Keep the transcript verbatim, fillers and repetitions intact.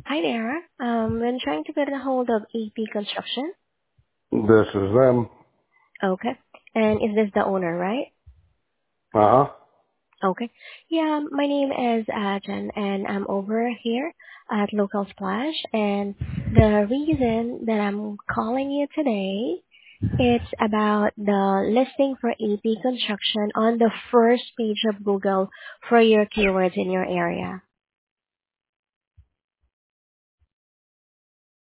Hi there. Um, I'm trying to get a hold of A P Construction. This is them. Okay. And is this the owner, right? Uh huh. Okay. Yeah, my name is Ajan, and I'm over here at Local Splash. And the reason that I'm calling you today, it's about the listing for A P Construction on the first page of Google for your keywords in your area.